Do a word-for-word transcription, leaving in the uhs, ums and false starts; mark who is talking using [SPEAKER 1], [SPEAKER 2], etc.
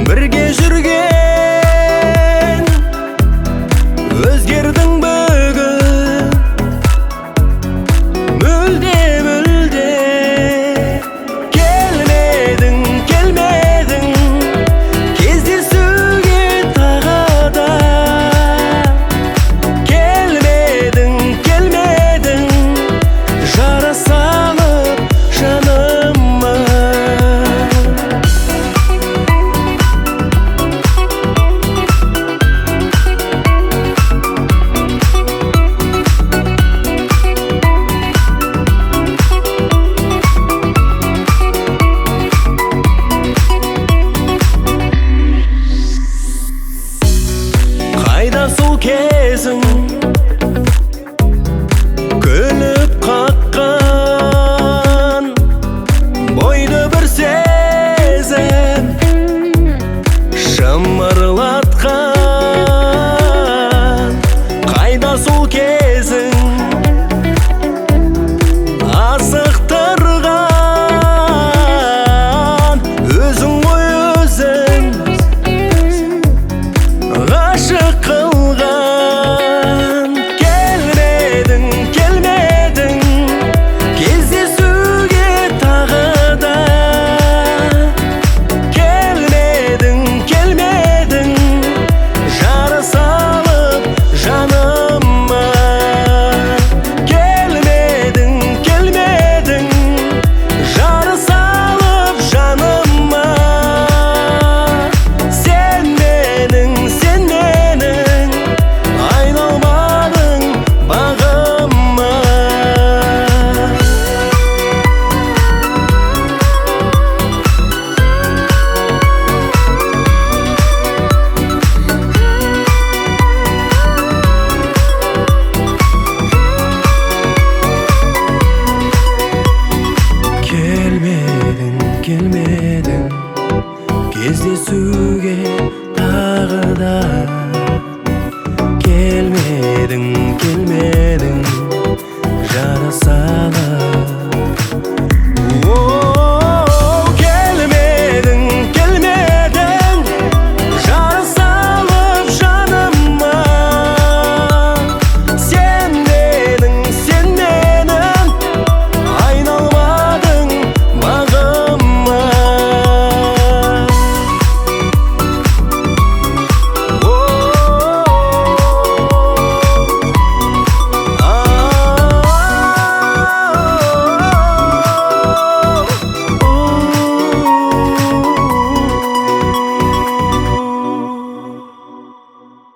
[SPEAKER 1] Бірге жүрген өзгердің бүгін мүлде мүлде келмедің келмедің кездесуге тағы да келмедің келмедің жара салып жаныма қайда сол кезің күліп қаққан бойды бір сезім шымырлатқан қайда сол кезің асықтырған өзің ғой өзің ғашық қылған келмедің келмедің кездесуге тағы да келмедің келмедің жара салып жаныма келмедің келмедің жара салып жаныма сен менің сен менің айналмадың бағыма келмедің келмедің кездесуге тағы да келмедің